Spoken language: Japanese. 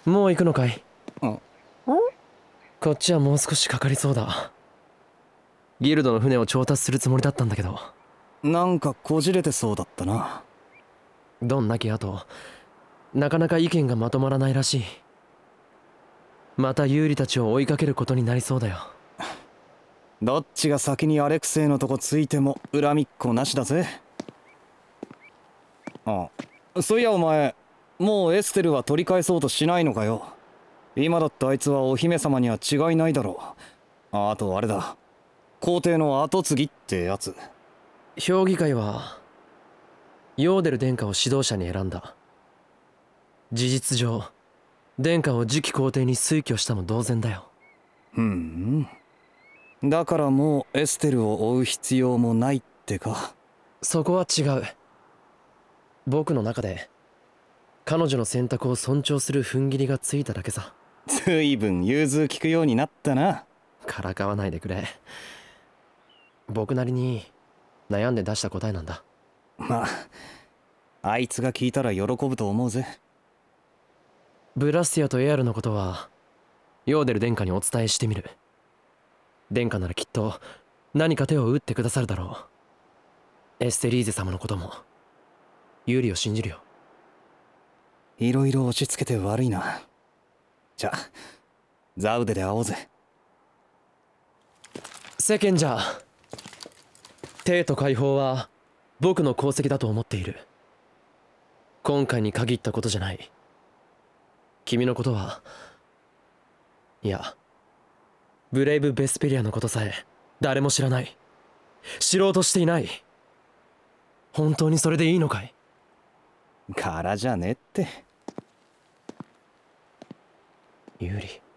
もう行くのかい？ んこっちはもう少しかかりそうだ。ギルドの船を調達するつもりだったんだけど。 なんかこじれてそうだったな。 ドンなき後、なかなか意見がまとまらないらしい。またユーリたちを追いかけることになりそうだよ。 どっちが先にアレクセイのとこついても恨みっこなしだぜ。そういやお前、もうエステルは取り返そうとしないのかよ。今だってあいつはお姫様には違いないだろう。あとあれだ、皇帝の跡継ぎってやつ。 評議会はヨーデル殿下を指導者に選んだ。事実上殿下を次期皇帝に推挙したも同然だよ。 だからもうエステルを追う必要もないってか。 そこは違う。僕の中で彼女の選択を尊重する踏ん切りがついただけさ。 随分融通聞くようになったな。 からかわないでくれ。僕なりに悩んで出した答えなんだ。 まあ、あいつが聞いたら喜ぶと思うぜ。 ブラスティアとエアルのことはヨーデル殿下にお伝えしてみる。殿下ならきっと何か手を打ってくださるだろう。エステリーゼ様のこともユーリを信じるよ。 いろいろ押し付けて悪いな。じゃあザウデで会おうぜ。 世間じゃ帝都解放は僕の功績だと思っている。今回に限ったことじゃない。君のことは、いやブレイブ・ベスペリアのことさえ誰も知らない。知ろうとしていない。本当にそれでいいのかい？ からじゃねって。 ユーリ。